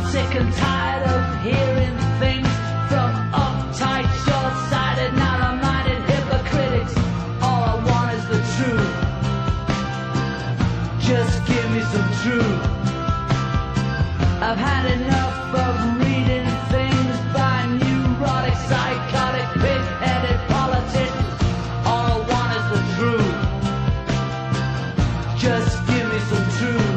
sick and tired of hearing things from uptight, short-sighted, narrow-minded hypocrites. All I want is the truth. Just give me some truth. I've had enough of reading things by neurotic, psychotic, pig-headed politicians. All I want is the truth. Just give me some truth.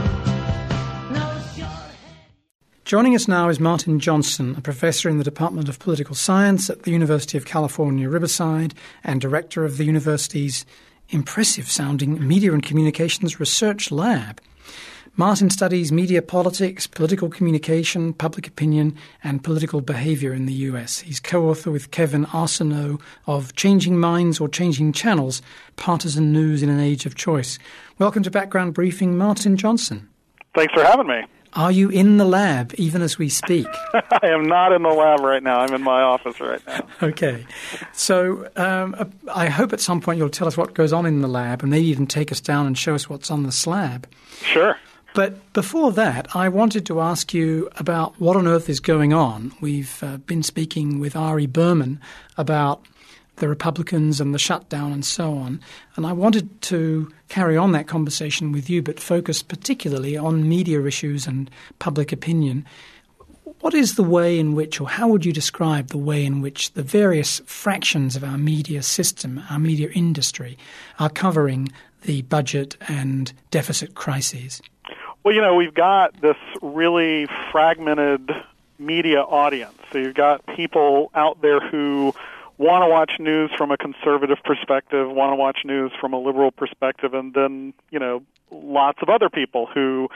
Joining us now is Martin Johnson, a professor in the Department of Political Science at the University of California, Riverside, and director of the university's impressive-sounding Media and Communications Research Lab. Martin studies media politics, political communication, public opinion, and political behavior in the U.S. He's co-author with Kevin Arsenault of Changing Minds or Changing Channels, Partisan News in an Age of Choice. Welcome to Background Briefing, Martin Johnson. Thanks for having me. Are you in the lab even as we speak? I am not in the lab right now. I'm in my office right now. Okay. So I hope at some point you'll tell us what goes on in the lab and maybe even take us down and show us what's on the slab. Sure. But before that, I wanted to ask you about what on earth is going on. We've been speaking with Ari Berman about the Republicans and the shutdown and so on. And I wanted to carry on that conversation with you, but focus particularly on media issues and public opinion. What is the way in which, or how would you describe the way in which the various fractions of our media system, our media industry, are covering the budget and deficit crises? Well, we've got this really fragmented media audience. So you've got people out there who want to watch news from a conservative perspective, want to watch news from a liberal perspective, and then, lots of other people who,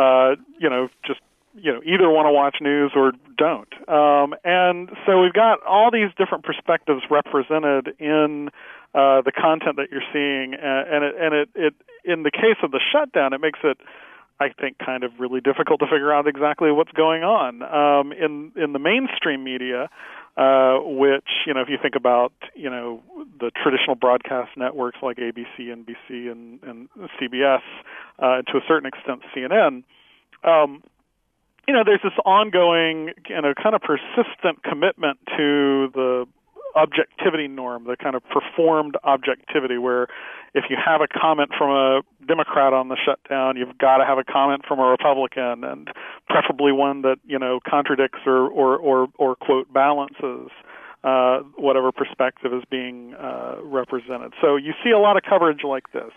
just either want to watch news or don't. And so we've got all these different perspectives represented in the content that you're seeing, and it in the case of the shutdown, it makes it, I think, kind of really difficult to figure out exactly what's going on. In the mainstream media, which, if you think about, the traditional broadcast networks like ABC, NBC, and CBS, to a certain extent CNN, there's this ongoing, kind of persistent commitment to the objectivity norm, the kind of performed objectivity, where if you have a comment from a Democrat on the shutdown, you've got to have a comment from a Republican, and preferably one that contradicts or quote balances whatever perspective is being represented. So you see a lot of coverage like this.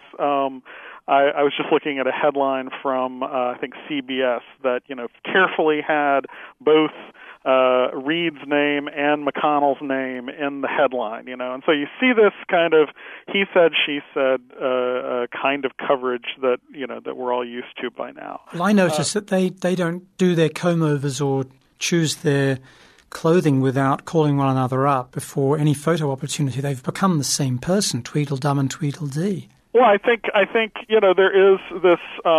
I was just looking at a headline from I think CBS that carefully had both Reid's name and McConnell's name in the headline, and so you see this kind of he said, she said kind of coverage that that we're all used to by now. Well, I noticed that they don't do their comb-overs or choose their clothing without calling one another up before any photo opportunity. They've become the same person, Tweedledum and Tweedledee. Well, I think there is this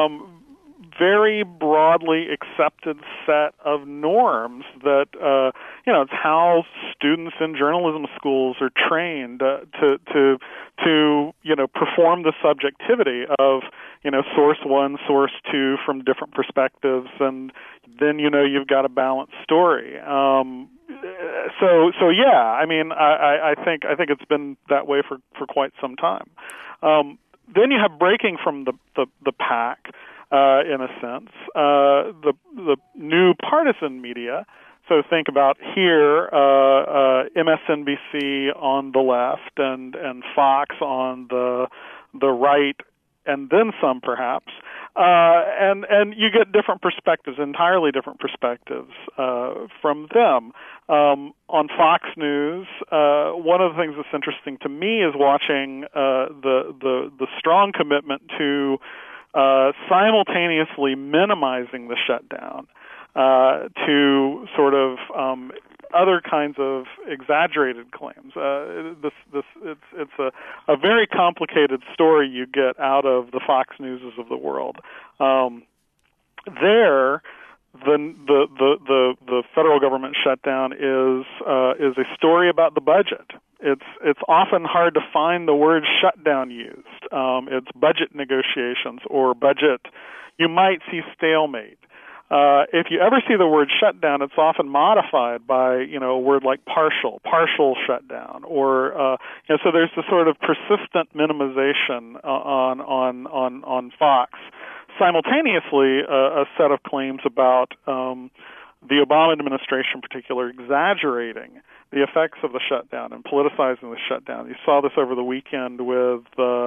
very broadly accepted set of norms that it's how students in journalism schools are trained to perform the subjectivity of source one, source two from different perspectives, and then you've got a balanced story. So yeah, I mean, I think it's been that way for quite some time. Then you have breaking from the pack. In a sense, the new partisan media. So think about here, MSNBC on the left and Fox on the right, and then some perhaps, and you get different perspectives, entirely different perspectives from them. On Fox News, one of the things that's interesting to me is watching the strong commitment to simultaneously minimizing the shutdown to sort of other kinds of exaggerated claims. It's a very complicated story you get out of the Fox Newses of the world. There, the federal government shutdown is a story about the budget. It's often hard to find the word shutdown used. It's budget negotiations or budget. You might see stalemate. if you ever see the word shutdown, it's often modified by, a word like partial shutdown, or, so there's this sort of persistent minimization on Fox. Simultaneously, a set of claims about the Obama administration in particular exaggerating the effects of the shutdown and politicizing the shutdown. You saw this over the weekend with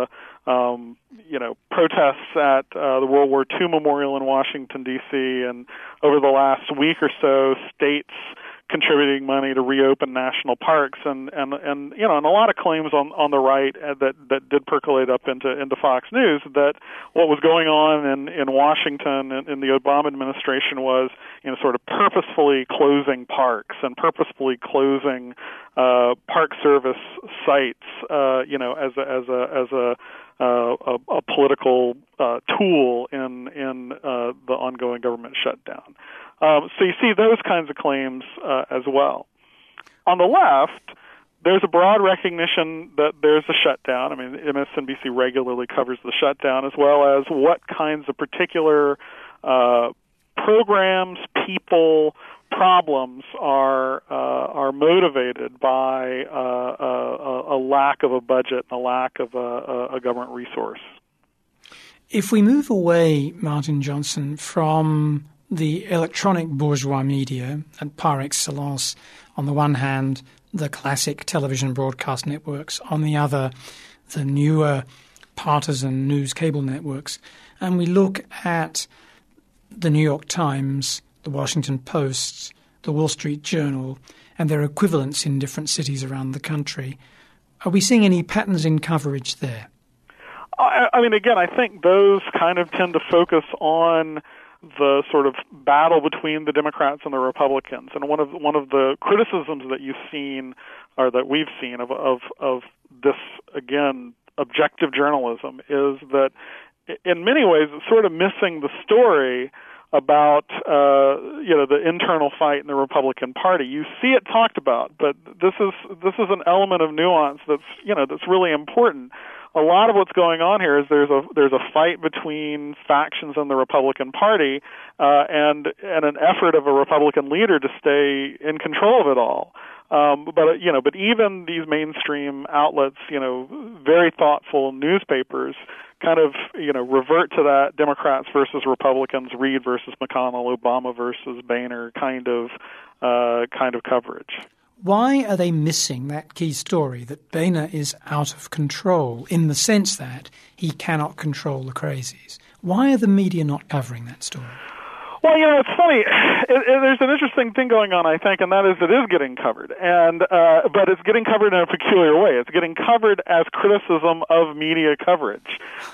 protests at the World War II Memorial in Washington, D.C., and over the last week or so, states contributing money to reopen national parks, and a lot of claims on the right that did percolate up into Fox News that what was going on in Washington in the Obama administration was sort of purposefully closing parks and purposefully closing park service sites as a political tool in the ongoing government shutdown. So you see those kinds of claims as well. On the left, there's a broad recognition that there's a shutdown. I mean, MSNBC regularly covers the shutdown, as well as what kinds of particular programs, people, problems are motivated by a lack of a budget and a lack of a government resource. If we move away, Martin Johnson, from the electronic bourgeois media and par excellence, on the one hand, the classic television broadcast networks, on the other, the newer partisan news cable networks, and we look at the New York Times, the Washington Post, the Wall Street Journal, and their equivalents in different cities around the country, are we seeing any patterns in coverage there? I mean, again, I think those kind of tend to focus on the sort of battle between the Democrats and the Republicans. And one of the criticisms that you've seen, or that we've seen of this, again, objective journalism, is that in many ways it's sort of missing the story about the internal fight in the Republican Party. You see it talked about, but this is an element of nuance that's really important. A lot of what's going on here is there's a fight between factions in the Republican Party and an effort of a Republican leader to stay in control of it all. But even these mainstream outlets, very thoughtful newspapers, kind of revert to that Democrats versus Republicans, Reid versus McConnell, Obama versus Boehner kind of coverage. Why are they missing that key story that Boehner is out of control in the sense that he cannot control the crazies? Why are the media not covering that story? Well, it's funny. There's an interesting thing going on, I think, and that is it is getting covered, but it's getting covered in a peculiar way. It's getting covered as criticism of media coverage,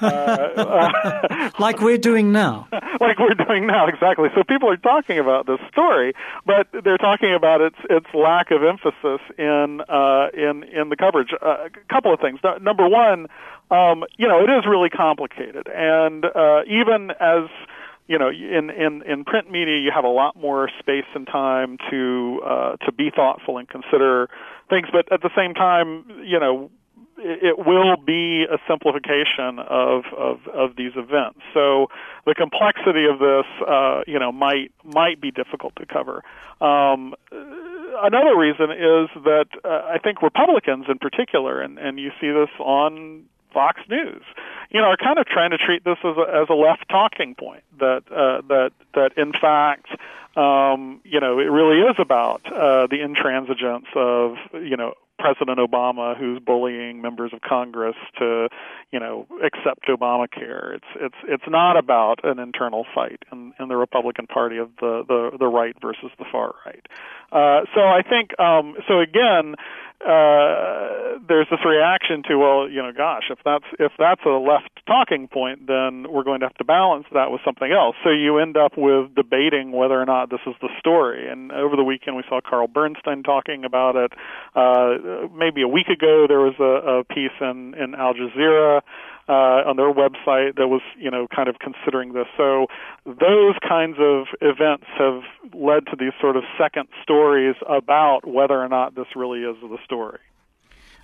like we're doing now. Like we're doing now, exactly. So people are talking about this story, but they're talking about its lack of emphasis in the coverage. A couple of things. Number one, it is really complicated, and even as in print media, you have a lot more space and time to be thoughtful and consider things. But at the same time, it will be a simplification of these events. So the complexity of this, might be difficult to cover. Another reason is that I think Republicans in particular, and you see this on Fox News, are kind of trying to treat this as a left talking point. That in fact, it really is about the intransigence of President Obama, who's bullying members of Congress to accept Obamacare. It's not about an internal fight in the Republican Party of the right versus the far right. So I think again. There's this reaction to, well, gosh, if that's a left talking point, then we're going to have to balance that with something else. So you end up with debating whether or not this is the story. And over the weekend, we saw Carl Bernstein talking about it. Maybe a week ago, there was a piece in Al Jazeera on their website that was, kind of considering this. So those kinds of events have led to these sort of second stories about whether or not this really is the story.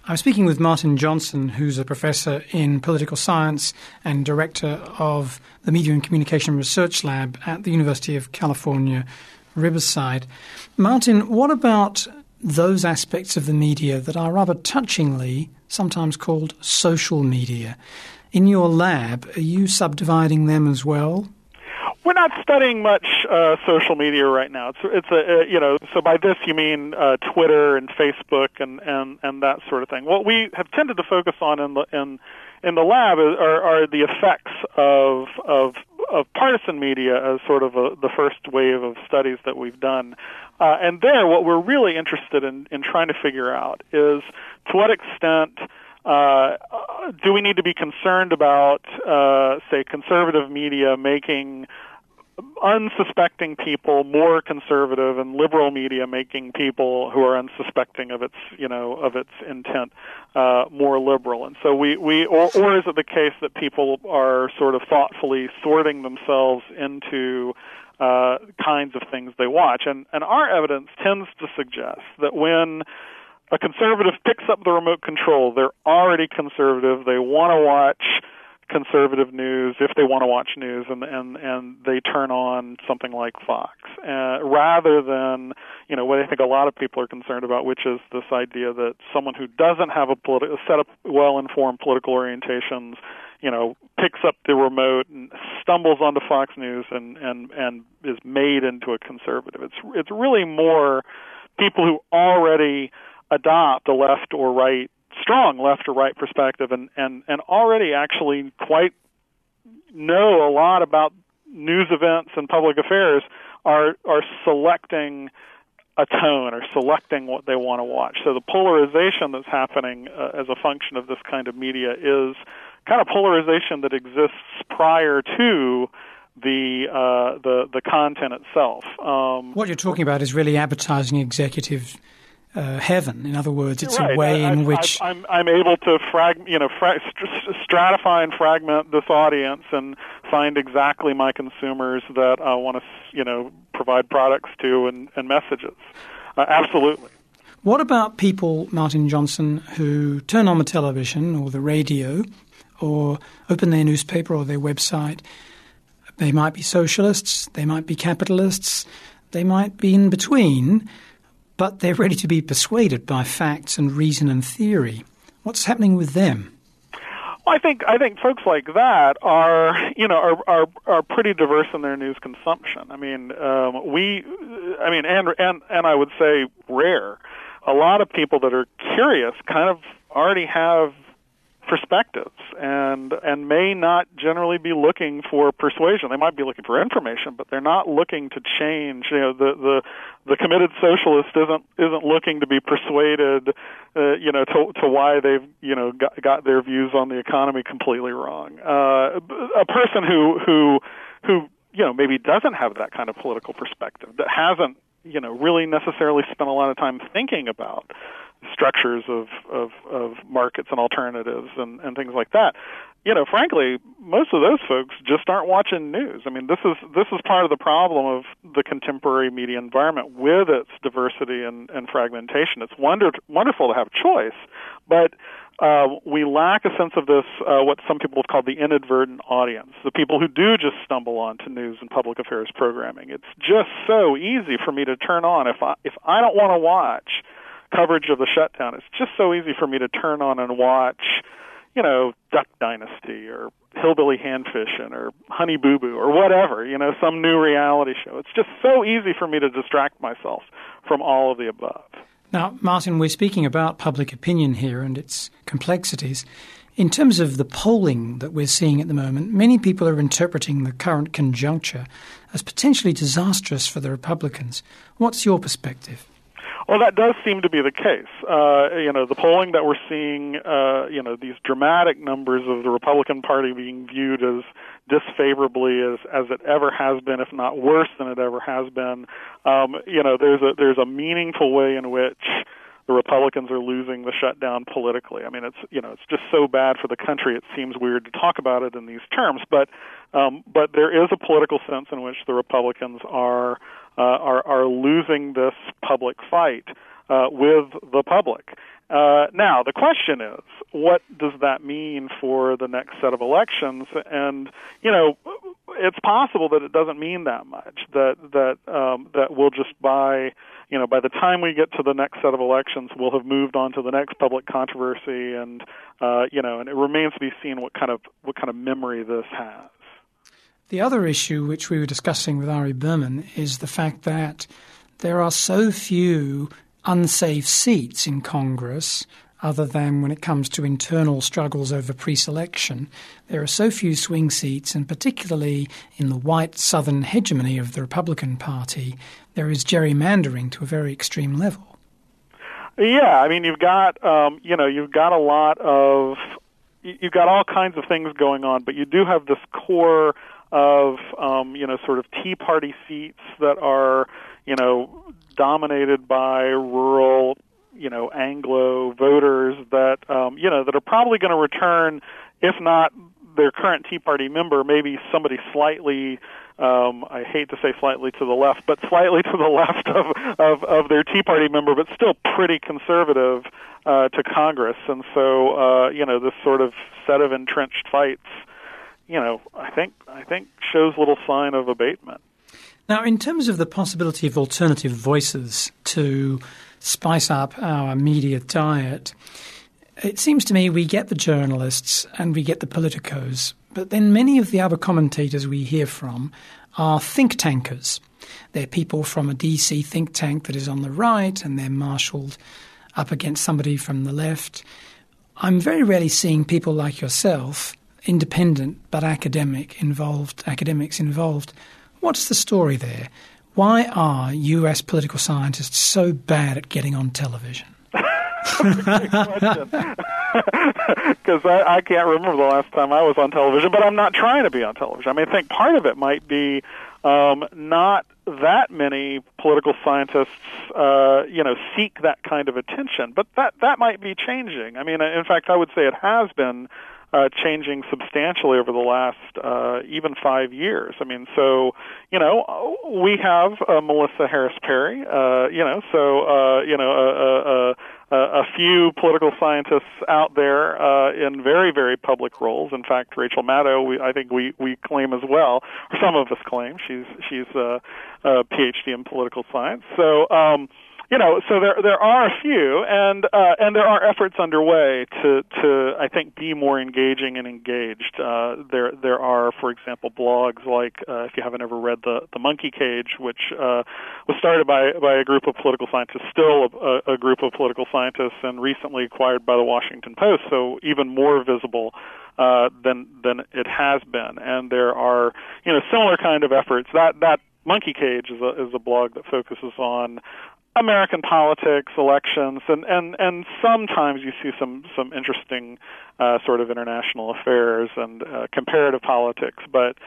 I'm speaking with Martin Johnson, who's a professor in political science and director of the Media and Communication Research Lab at the University of California, Riverside. Martin, what about those aspects of the media that are rather touchingly sometimes called social media? In your lab, are you subdividing them as well? We're not studying much social media right now. So by this you mean Twitter and Facebook and that sort of thing. What we have tended to focus on in the lab are the effects of partisan media as sort of the first wave of studies that we've done. And there, what we're really interested in trying to figure out is to what extent do we need to be concerned about, say, conservative media making unsuspecting people more conservative, and liberal media making people who are unsuspecting of its intent more liberal. And so or is it the case that people are sort of thoughtfully sorting themselves into kinds of things they watch? And our evidence tends to suggest that when a conservative picks up the remote control, they're already conservative. They want to watch conservative news if they want to watch news, and they turn on something like Fox, rather than what I think a lot of people are concerned about, which is this idea that someone who doesn't have a set of well-informed political orientations, picks up the remote and stumbles onto Fox News and is made into a conservative. It's really more people who already adopt a left or right, strong left or right perspective, and already actually quite know a lot about news events and public affairs are selecting a tone or selecting what they want to watch. So the polarization that's happening as a function of this kind of media is kind of polarization that exists prior to the content itself. What you're talking about is really advertising executive heaven. In other words, it's right. a way in which I'm able to stratify and fragment this audience and find exactly my consumers that I want to provide products to and messages. Absolutely. What about people, Martin Johnson, who turn on the television or the radio or open their newspaper or their website? They might be socialists, they might be capitalists, they might be in between, but they're ready to be persuaded by facts and reason and theory. What's happening with them? Well, I think folks like that are pretty diverse in their news consumption. And I would say rare. A lot of people that are curious kind of already have perspectives and may not generally be looking for persuasion. They might be looking for information, but they're not looking to change. The committed socialist isn't looking to be persuaded, to why they've got their views on the economy completely wrong. A person who maybe doesn't have that kind of political perspective, that hasn't really necessarily spent a lot of time thinking about structures of markets and alternatives and things like that. Frankly, most of those folks just aren't watching news. This is part of the problem of the contemporary media environment with its diversity and fragmentation. It's wonderful to have choice, but we lack a sense of this, what some people have called the inadvertent audience, the people who do just stumble onto news and public affairs programming. It's just so easy for me to turn on. If I don't want to watch coverage of the shutdown, it's just so easy for me to turn on and watch, Duck Dynasty or Hillbilly Hand Fishing or Honey Boo Boo or whatever, some new reality show. It's just so easy for me to distract myself from all of the above. Now, Martin, we're speaking about public opinion here and its complexities. In terms of the polling that we're seeing at the moment, many people are interpreting the current conjuncture as potentially disastrous for the Republicans. What's your perspective? Well, that does seem to be the case. The polling that we're seeing, these dramatic numbers of the Republican Party being viewed as disfavorably as it ever has been, if not worse than it ever has been. There's a meaningful way in which the Republicans are losing the shutdown politically. It's just so bad for the country. It seems weird to talk about it in these terms, but there is a political sense in which the Republicans are are losing this public fight with the public. Now, the question is, what does that mean for the next set of elections? And, it's possible that it doesn't mean that much, that we'll just by the time we get to the next set of elections, we'll have moved on to the next public controversy, and, and it remains to be seen what kind of memory this has. The other issue which we were discussing with Ari Berman is the fact that there are so few unsafe seats in Congress, other than when it comes to internal struggles over pre-selection. There are so few swing seats, and particularly in the white southern hegemony of the Republican Party, there is gerrymandering to a very extreme level. Yeah, I mean, you've got all kinds of things going on, but you do have this core of, sort of Tea Party seats that are, dominated by rural, Anglo voters that, that are probably going to return, if not their current Tea Party member, maybe somebody slightly, I hate to say slightly to the left, but slightly to the left of their Tea Party member, but still pretty conservative to Congress. And so, this sort of set of entrenched fights, I think shows little sign of abatement. Now, in terms of the possibility of alternative voices to spice up our media diet, it seems to me we get the journalists and we get the politicos, but then many of the other commentators we hear from are think tankers. They're people from a DC think tank that is on the right, and they're marshalled up against somebody from the left. I'm very rarely seeing people like yourself, independent but academics involved. What's the story there? Why are U.S. political scientists so bad at getting on television? Great question. Because I can't remember the last time I was on television, but I'm not trying to be on television. I mean, I think part of it might be not that many political scientists, seek that kind of attention, but that might be changing. I mean, in fact, I would say it has been changing substantially over the last even 5 years. I mean, so, we have Melissa Harris Perry, a few political scientists out there in very, very public roles. In fact, Rachel Maddow, I think we claim as well, or some of us claim, she's a PhD in political science. So, so there are a few, and there are efforts underway to I think be more engaging and engaged. There are, for example, blogs like if you haven't ever read the Monkey Cage, which was started by a group of political scientists, still a group of political scientists, and recently acquired by the Washington Post, so even more visible than it has been. And there are similar kind of efforts. That Monkey Cage is a blog that focuses on American politics, elections, and sometimes you see some interesting sort of international affairs and comparative politics. But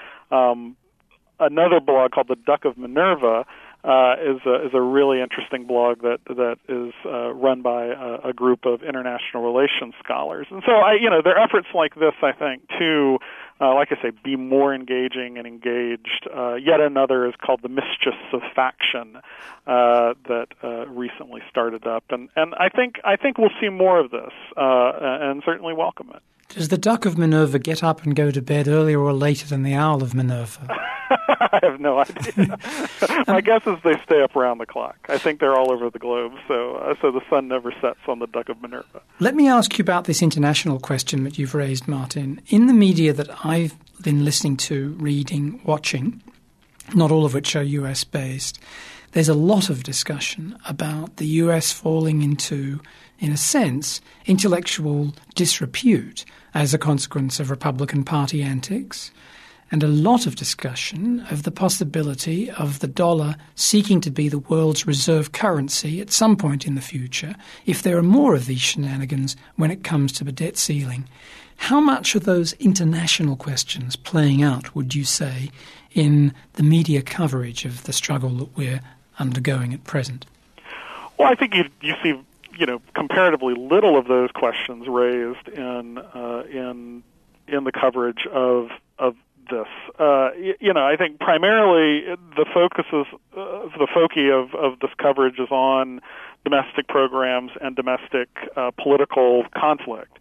another blog called The Duck of Minerva is a really interesting blog that is run by a group of international relations scholars. And so there are efforts like this, I think, to like I say, be more engaging and engaged. Yet another is called The Mistress of Faction that recently started up, and I think we'll see more of this, and certainly welcome it. Does the Duck of Minerva get up and go to bed earlier or later than the Owl of Minerva? I have no idea. My guess is they stay up around the clock. I think they're all over the globe, so the sun never sets on the Duck of Minerva. Let me ask you about this international question that you've raised, Martin. In the media that I've been listening to, reading, watching, not all of which are US-based, there's a lot of discussion about the US falling into, in a sense, intellectual disrepute as a consequence of Republican Party antics, and a lot of discussion of the possibility of the dollar seeking to be the world's reserve currency at some point in the future if there are more of these shenanigans when it comes to the debt ceiling. How much are those international questions playing out, would you say, in the media coverage of the struggle that we're undergoing at present? Well, I think you see, comparatively little of those questions raised in the coverage of this. I think primarily the foci of this coverage is on domestic programs and domestic political conflict.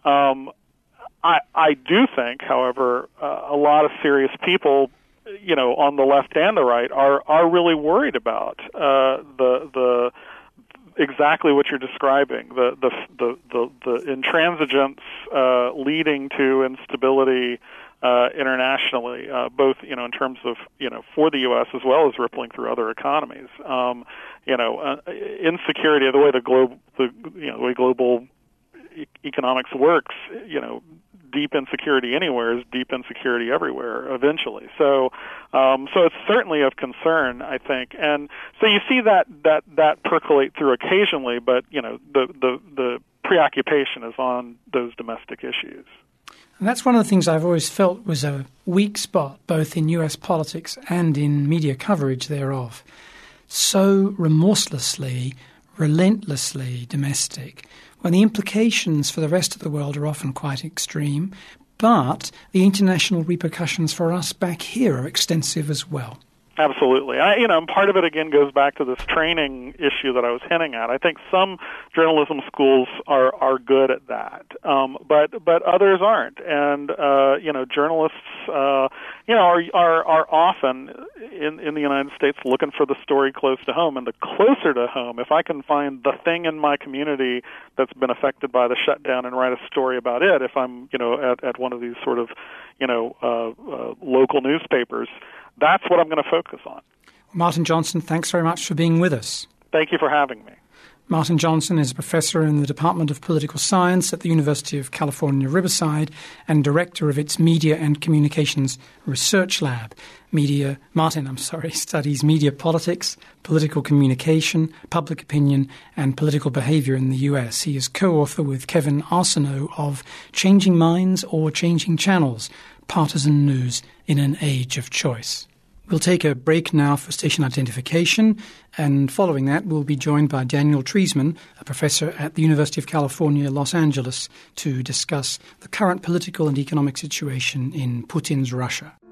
I do think, however, a lot of serious people, on the left and the right, are really worried about the exactly what you're describing, the intransigence leading to instability internationally, both in terms of for the U.S. as well as rippling through other economies. Insecurity, the way the way global economics works, deep insecurity anywhere is deep insecurity everywhere eventually. So it's certainly of concern, I think. And so you see that percolate through occasionally, but the preoccupation is on those domestic issues. And that's one of the things I've always felt was a weak spot, both in U.S. politics and in media coverage thereof. So remorselessly, relentlessly domestic, when the implications for the rest of the world are often quite extreme, but the international repercussions for us back here are extensive as well. Absolutely. Part of it, again, goes back to this training issue that I was hinting at. I think some journalism schools are good at that, but others aren't. And, journalists, are often in the United States looking for the story close to home. And the closer to home, if I can find the thing in my community that's been affected by the shutdown and write a story about it, if I'm, at one of these sort of, local newspapers, that's what I'm going to focus on. Martin Johnson, thanks very much for being with us. Thank you for having me. Martin Johnson is a professor in the Department of Political Science at the University of California, Riverside, and director of its Media and Communications Research Lab. Martin studies media politics, political communication, public opinion, and political behavior in the U.S. He is co-author with Kevin Arsenault of Changing Minds or Changing Channels, Partisan News in an Age of Choice. We'll take a break now for station identification, and following that we'll be joined by Daniel Treisman, a professor at the University of California, Los Angeles, to discuss the current political and economic situation in Putin's Russia.